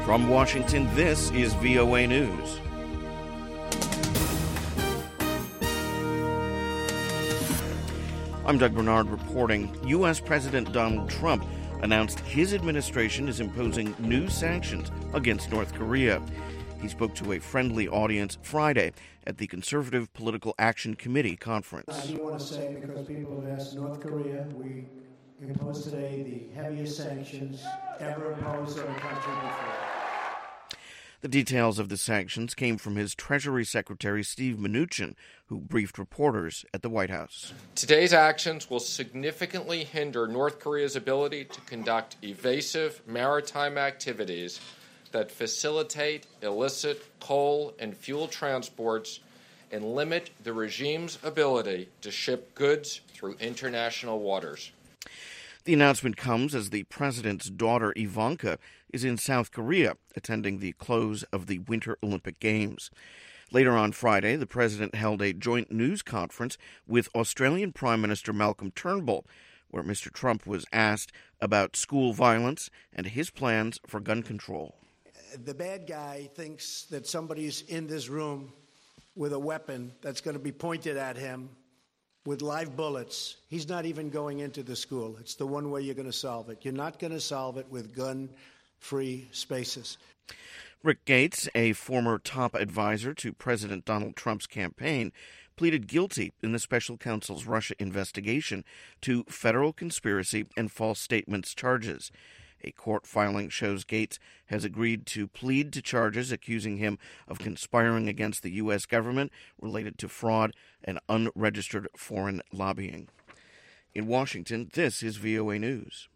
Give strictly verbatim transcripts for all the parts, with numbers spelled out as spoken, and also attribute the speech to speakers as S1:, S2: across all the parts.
S1: From Washington, this is V O A News. I'm Doug Bernard reporting. U S. President Donald Trump announced his administration is imposing new sanctions against North Korea. He spoke to a friendly audience Friday at the Conservative Political Action Committee conference.
S2: I do want to say, because people have asked, North Korea, we impose today the heaviest sanctions ever imposed on a country before.
S1: The details of the sanctions came from his Treasury Secretary, Steve Mnuchin, who briefed reporters at the White House.
S3: Today's actions will significantly hinder North Korea's ability to conduct evasive maritime activities that facilitate illicit coal and fuel transports and limit the regime's ability to ship goods through international waters.
S1: The announcement comes as the president's daughter, Ivanka, is in South Korea attending the close of the Winter Olympic Games. Later on Friday, the president held a joint news conference with Australian Prime Minister Malcolm Turnbull, where Mister Trump was asked about school violence and his plans for gun control.
S2: The bad guy thinks that somebody's in this room with a weapon that's going to be pointed at him with live bullets. He's not even going into the school. It's the one way you're going to solve it. You're not going to solve it with gun-free spaces.
S1: Rick Gates, a former top advisor to President Donald Trump's campaign, pleaded guilty in the special counsel's Russia investigation to federal conspiracy and false statements charges. A court filing shows Gates has agreed to plead to charges accusing him of conspiring against the U S government related to fraud and unregistered foreign lobbying. In Washington, this is V O A News.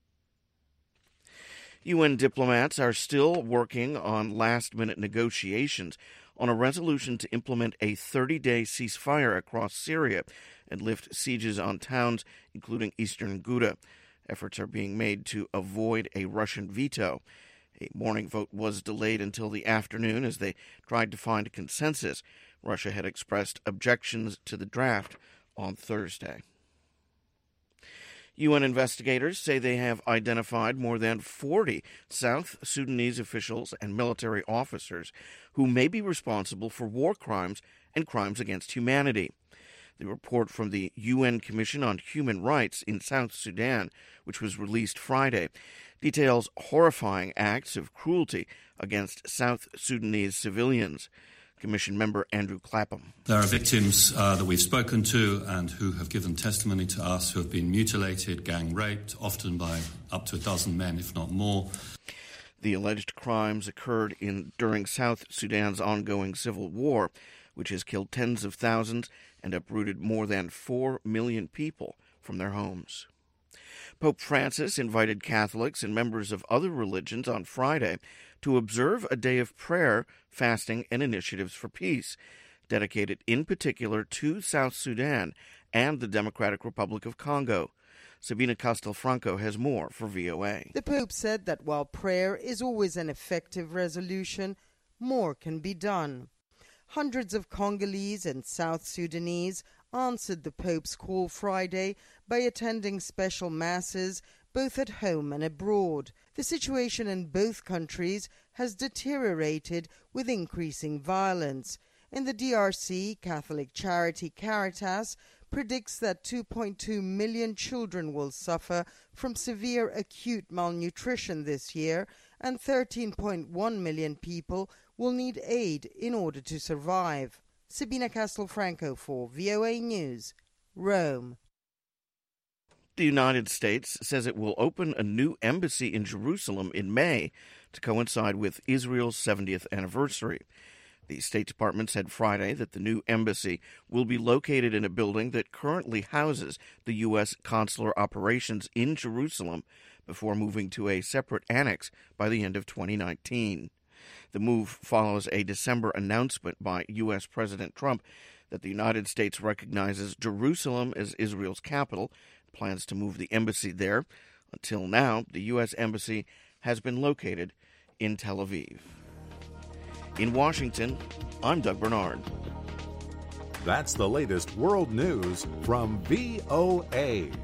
S1: U N diplomats are still working on last-minute negotiations on a resolution to implement a thirty-day ceasefire across Syria and lift sieges on towns, including eastern Ghouta. Efforts are being made to avoid a Russian veto. A morning vote was delayed until the afternoon as they tried to find a consensus. Russia had expressed objections to the draft on Thursday. U N investigators say they have identified more than forty South Sudanese officials and military officers who may be responsible for war crimes and crimes against humanity. The report from the U N Commission on Human Rights in South Sudan, which was released Friday, details horrifying acts of cruelty against South Sudanese civilians. Commission member Andrew Clapham.
S4: There are victims uh, that we've spoken to and who have given testimony to us who have been mutilated, gang raped, often by up to a dozen men, if not more.
S1: The alleged crimes occurred in during South Sudan's ongoing civil war, which has killed tens of thousands and uprooted more than four million people from their homes. Pope Francis invited Catholics and members of other religions on Friday to observe a day of prayer, fasting, and initiatives for peace, dedicated in particular to South Sudan and the Democratic Republic of Congo. Sabina Castelfranco has more for V O A.
S5: The Pope said that while prayer is always an effective resolution, more can be done. Hundreds of Congolese and South Sudanese answered the Pope's call Friday by attending special masses both at home and abroad. The situation in both countries has deteriorated with increasing violence. In the D R C, Catholic charity Caritas predicts that two point two million children will suffer from severe acute malnutrition this year, and thirteen point one million people will need aid in order to survive. Sabina Castelfranco for V O A News, Rome.
S1: The United States says it will open a new embassy in Jerusalem in May to coincide with Israel's seventieth anniversary. The State Department said Friday that the new embassy will be located in a building that currently houses the U S consular operations in Jerusalem before moving to a separate annex by the end of twenty nineteen. The move follows a December announcement by U S President Trump that the United States recognizes Jerusalem as Israel's capital, plans to move the embassy there. Until now, the U S Embassy has been located in Tel Aviv. In Washington, I'm Doug Bernard.
S6: That's the latest world news from V O A.